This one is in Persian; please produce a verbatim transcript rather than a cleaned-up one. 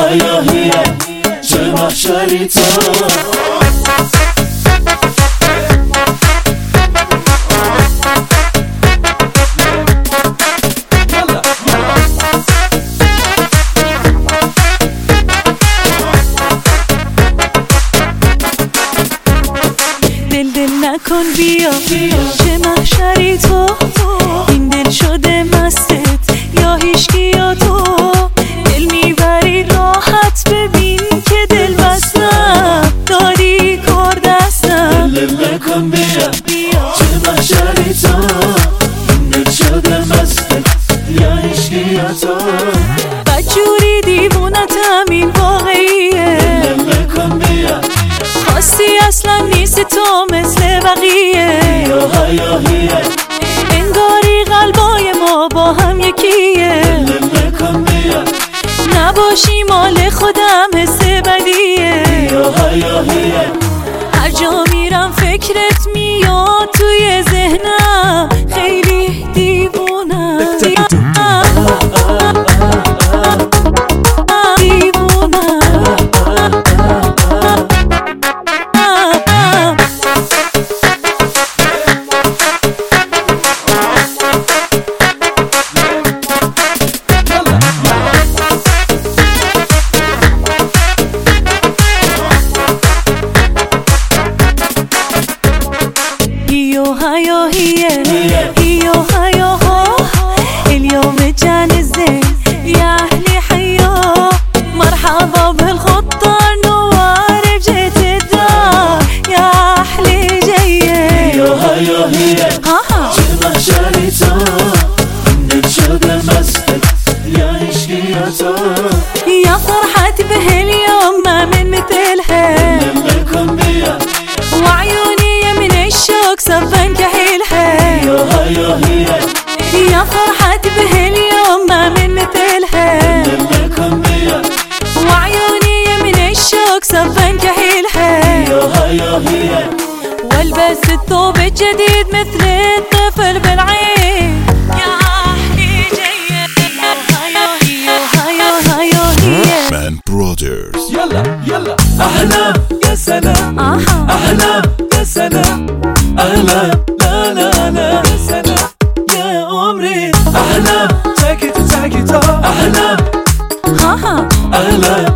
هیاهیه چه محشری تو دل دل نکن بیا چه محشری تو این دل شده مستت یا هیچکی یا تو دل میبری راحت ببین که دل بستم دادی کار دستم دل دل نکن بیا چه محشری تو این دل شده مستت یا هیچکی یا تو بدجوری دیوونتم این واقعیه دل دل نکن بیا خواستی اصلا نیست تو مثل بقیه یا هیاهیه انگاری قلبای ما با هم یکیه دل دل نکن بیا نباشی مال خودم حس بدیه یا هیاهیه هر جا میرم فکرت میاد توی ذهنم خیلی دیوونم هيا هي هيا هيا ها اليوم جانزين يا أهلي حيا مرحبا بالخطة نوار بجيت الدار يا أهلي جاية هيا هيا هي چه محشری تو دل شده مستت یا هیچکی یا تو يا فرحتي بهاليوم ما من مثلها دل نکن بیا وعيوني من الشوق صفن كحيلها يا هياهية يا فرحتي بهاليوم ما من مثلها دل نکن بیا وعيوني من الشوق صفن كحيلها يا هياهية والبس الثوب الجديد مثل الطفل بالعين يا أهلي جاية هياهية هياهية Man Brothers يلا يلا أحلى يا سلام أحلى يا سلام أحلى لا لا لا يا سلام يا عمري أحلى take it take it off أحلى ها ها أحلى